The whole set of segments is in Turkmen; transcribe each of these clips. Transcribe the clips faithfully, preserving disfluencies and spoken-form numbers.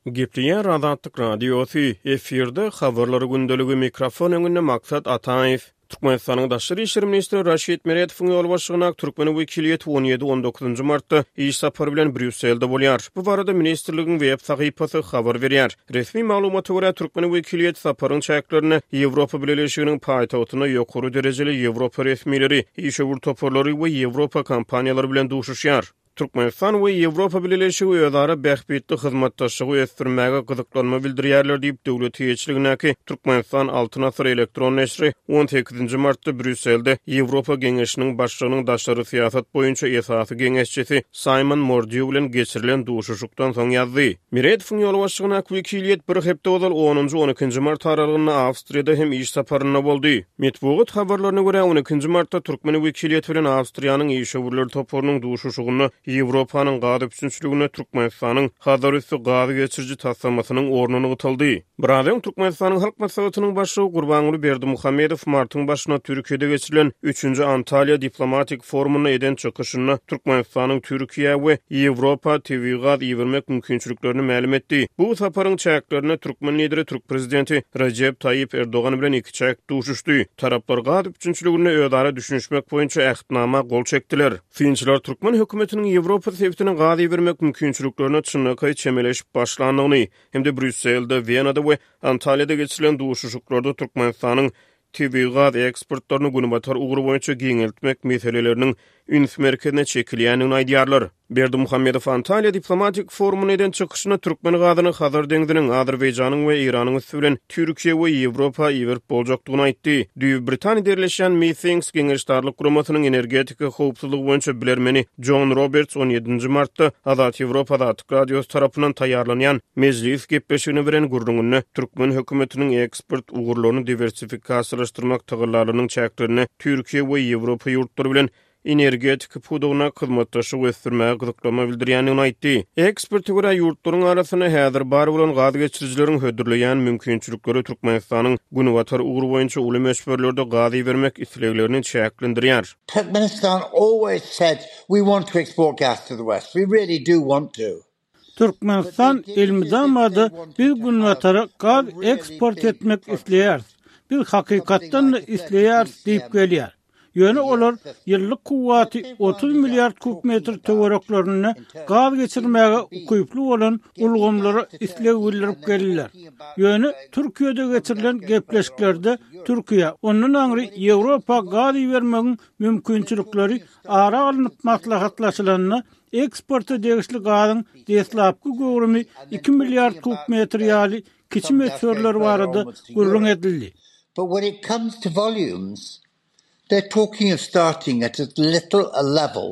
Gepliýär Azatlyk radiosu efirde habarlary gündeligi mikrofon öňünde maksat Ataýew. Türkmenistanyň daşary işler ministri Raşid Meretowyň ýol başlygyna Türkmen wekiliýeti on ýedi on dokuzynjy martda iş sapary bilen Brüsselde bolýar. Bu barada ministrligiň web sahypasy habar berýär. Resmi maglumata görä Türkmen wekiliýeti saparyň çäklaryny Ýewropa Birleşiginiň paýtagtyna ýokary derejeli Ýewropa resmileri, işgör toparlary we Ýewropa kompaniýalary bilen duşuşýar. Türkmenistan we Ýewropa Birleşigi özara bähbetli hyzmatdaşlygy ösdürmäge gyzyklanma bildirýärler diýip döwlet ýeçiligine Türkmenistan Altyn Asr elektron neşri on sekizinji martda Brüsselde Ýewropa Geňeşiniň başlygynyň daşary syýasat boýunça esasy geňeşçisi Simon Mordieu bilen geçirilen duşuşukdan soň ýazdy. Meretowyň ýol başlygyna wekiliýet bir hepde ozal onunju on ikinji mart aralygynda Awstriýada hem iş saparyna boldy. Medeniýet habarlaryna görä on ikinji martda Türkmen wekiliýeti bilen Awstriýanyň işgörler toparynyň duşuşugyny Ýewropanyň gady üçinçiligine Türkmenistanyň hazır üstü gady geçirji taslamasynyň ornuny gıtyldy. Birazdan Türkmenistanyň halk maslahatynyň başlygy Gurbanuly Berdimuhammedow martyň başyna Türkiýede geçirilen üçünji Antaliýa diplomatik forumuny eden çykyşyny Türkmenistanyň Türkiýe we Ýewropa T V gad ýetirmek mümkinçiliklerini ma'lum etdi. Bu saparyň çäklaryny Türkmen lideri Türk prezidenti Recep Tayyip Erdogan bilen iki çäk duşuşdy. Taraplar gady üçinçiligine özara düşünüşmek boýunça ähdnama gol çekdiler. Finçiler Türkmen hökümetiniň Ýewropa sebitini gady ýetirmek mümkinçiliklerini çynnyky çemeleşip başlandygyny hemde Brüsselde, Wienada we Antaliýada geçirilen duşuşuklarda Türkmenistanyň T V gad eksportlaryny günübatar ugur boýunça giňeltmek meseleleriniň üns merkezine çekilýänini aýdýarlar. Berdimuhammedow Antaliýa diplomatik forumuny eden çykyşyna Türkmen gadyny Hazar deňdiniň Azerbaýjanyň we Iranyň üstünden Türkiýe we Ýewropa ýetirip boljakdygyny aýtdy. Düýb Britaniýa derleşen Meetings geňeşdarlyk guramasynyň energetika howpsuzlygy boýunça bilermeni John Roberts on ýedinji martda Azat Ýewropa Azatlyk radiosu tarapyndan taýýarlanýan mejlis gepleşigine beren gurrungyny Türkmen hökümetiniň eksport ugurlaryny diversifikasiýalaşdyrmak tygyrlarynyň çäklerini Türkiýe we Ýewropa ýurtlary bilen energetik pudugyna hyzmatdaşyk ösdürmäge gyzyklanma bildirýänini aýtdy. Ekspert görä ýurtlaryň arasyna häzir bar bolan gady geçirijileriň hödürleýän mümkinçilikleri Türkmenistanyň günübatar ugur boýunça uly meşberlerde gady bermek isleglerini çäklendirýär. Turkmenistan always said we want to export gas to the west. We really do want to. Türkmenistan ilmidamady bir günübatary gaz eksport etmek isleýär. Bir hakykatdan isleýär diýip gelýär. Ýöne olar ýyllyk kuwaty otuz milliard kub metr töwereklaryny gaz geçirmäge ukyply bolan ulgamlary isleg bildirip gelýär. Ýöne Türkiýede geçirilen gepleşiklerde Türkiýe onuň aňry Ýewropa gaz bermegiň mümkinçilikleri ara alınıp maslahatlaşylanyny eksporta degişli gazyň deslapky gowrumy iki milliard kub metr ýaly kiçi metrler barada gurrun edildi. But when it comes to volumes, they're talking of starting at as little a level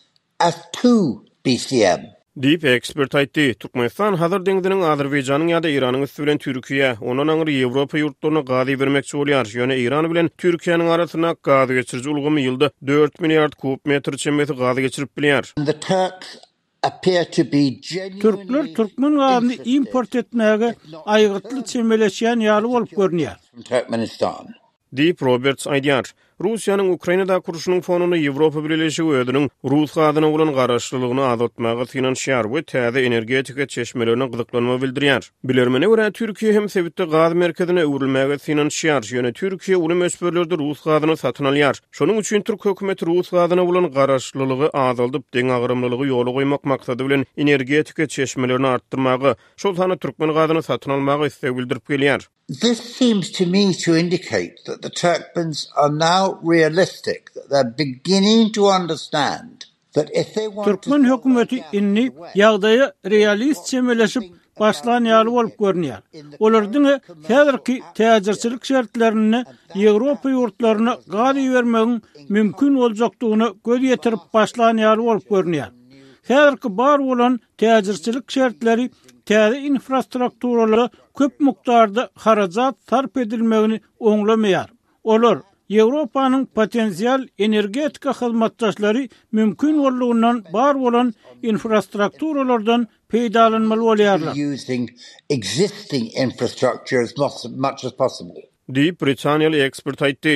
as two B C M. Deep expert aýtdy. Türkmenistan hazır deňdiniň Azerbaýjanyň ýa-da Iranyň üstü bilen Türkiýe, onuň aňry Ýewropa ýurtlaryna gady bermekçi bolýar. Ýöne Iran bilen Türkiýanyň arasyna gady geçiriji ulgamy ýylda dört milliard kub metr çemmeti gady geçirip bilýär. The Turks appear to be genuinely Türkler Türkmen gazyny import etmäge aýgytly çemeleşýän ýaly bolup görünýär. Turkmenistan. Deep Roberts aýdýar. Russiýanyň Ukrainada kuruşynyň fonuny Ýewropa Birleşigi özüniň Rus gadyna bolan garaşlylygyny azaltmaga finansiýar we täze energetika çeşmelerine gyzyklanma bildirýär. Bilermene görä Türkiýe hem sebitde gaz merkezine öwrilmäge finansiýar. Ýöne Türkiýe uly meşberlerde Rus gadyny satyn alýar. Şonuň üçin Türk hökümeti Rus gadyna bolan garaşlylygy azaldyp deň agyrymlylygy ýoly goýmak maksady bilen energetika çeşmelerini artdyrmagy, şol sany Türkmen gadyny satyn almagy istek bildirip gelýär. This seems to me to indicate that the Turkmens are now realistic, that they're beginning to understand that if they want Türkmen hökümeti inni ýagdaýa realist çemeleşip başlan ýaly bolup görünýär. Olaryň häzirki täzirçilik şertlerini Ýewropa ýurtlaryna gady bermegiň mümkin boljakdygyny göz ýetirip başlan ýaly bolup görünýär. Häzirki bar bolan täzirçilik şertleri täze infrastrukturalary köp mukdarda harajat sarp edilmegini oňlamaýar. Olar Ýewropanyň potensial energetika hyzmatdaşlary mümkin bolýandan bar bolan infrastrukturalardan peýdalanmaly bolýarlar. using existing infrastructure as much as possible. Deep Britanniýaly ekspert aýtdy.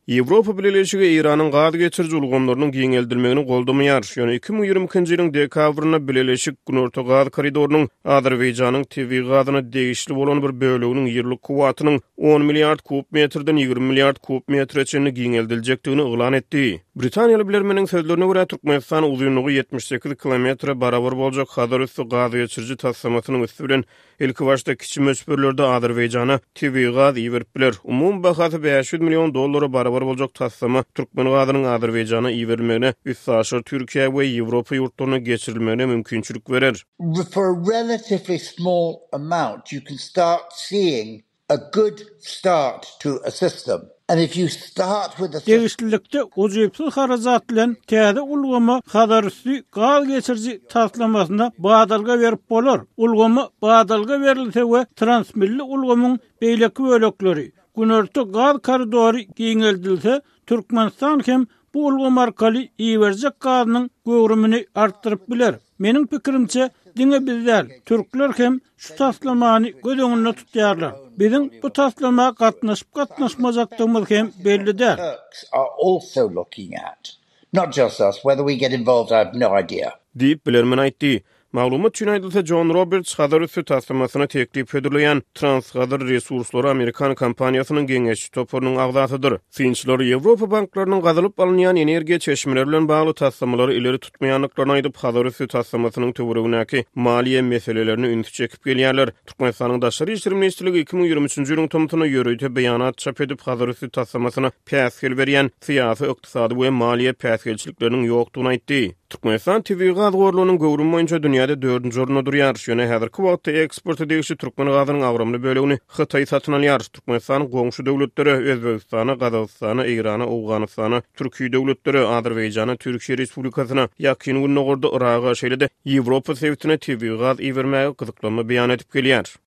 Ýewropa Birleşigi Iranyň gaz geçirji ulgamlarynyň giňeldilmegini goldamaýar. Ýöne iki mиң ýygrymyňky ýylyň dekabryna Birleşik Günorta gaz koridorunyň Azerbaýjanyň tebii gazyna degişli bolan bir böleginiň ýyllyk kuwatynyň on milliard kub metrden ýygrimi milliard kub metreçeni giňeldiljekdigini oglan etdi. Britaniýaly bilermeniň sözlerine görä Türkmenistan uzunlygy yetmiş sekiz kilometre barabar boljak Hazar üstü gaz geçirji tassamasynyň üstü bilen ilki başda kiçi möçberlerde Azerbaýjana tebii gaz iýeripler. Umum bahasy beş yüz million dollara barabar boljak tassama Türkmen gazynyň Azerbaýjana iýermegine üstsaşyr Türkiýe we Ýewropa ýurtlaryna geçirilmegine mümkinçilik berer. For a relatively small amount, you can start seeing a good start to a system. And if you start with the Degişlilikde ujypsyz harajat bilen täze ulgama hadarysy gaz geçirji taslamasyna badalga berip bolar. Ulgama badalga berilse we transmilli ulgamyň beýleki bölekleri Günorta gaz koridory giňeldilse Türkmenistan hem bu ulgam arkaly iýerjek gazynyň göwrümini artdyryp biler. Meniň pikirimçe diňe bizler türkler hem şu taslamany göz öňünde tutýarlar. Bizim bu taslama gatnaşyp gatnaşmajakdygymyz hem bellidir. Turks are also looking at, not just us, whether we get involved, I have no idea. Diýip bilermen aýtdy. Maglumat üçin aýdylsa John Roberts Hazar üstü taslamasyna teklip edilýän Transgazar resurslary Amerikan kompaniýasynyň geňeşçi topurynyň agzatydyr. Finçler Ýewropa banklarynyň gazylyp alynýan energiýa çeşmeleri bilen bagly taslamary ileri tutmaýanlyklaryny aýdyp Hazar üstü taslamasynyň töweregindäki maliýe meselelerini ünitip çekip gelýärler. Türkmenistanyň daşary işler ministrligi iki mиң ýygrimi üçinji ýylyň tomtuny ýörüýte beýanat çap edip Hazar üstü taslamasyna päsgel berýän syýasy, ykdysady we maliýe päsgelçilikleriniň ýokdugyny aýtdy. Türkmenistan tebii gaz gorlugynyň gowrumy boýunça dünýäde dördünji orunda durýar. Ýöne häzirki wagtda eksport edilýär Türkmen gazynyň agramly bölegini Hytaý satyn alýar. Türkmenistanyň goňşy döwletleri Özbegistana, Gazagystana, Irana, Awganystana, Türkiýe döwletleri Azerbaýjana, Türkiýe Respublikasyna ýakyn günnä gorda Iraga şeýle-de Ýewropa sewtine tebii gaz iýermäge gyzyklanma beýan edip gelýär.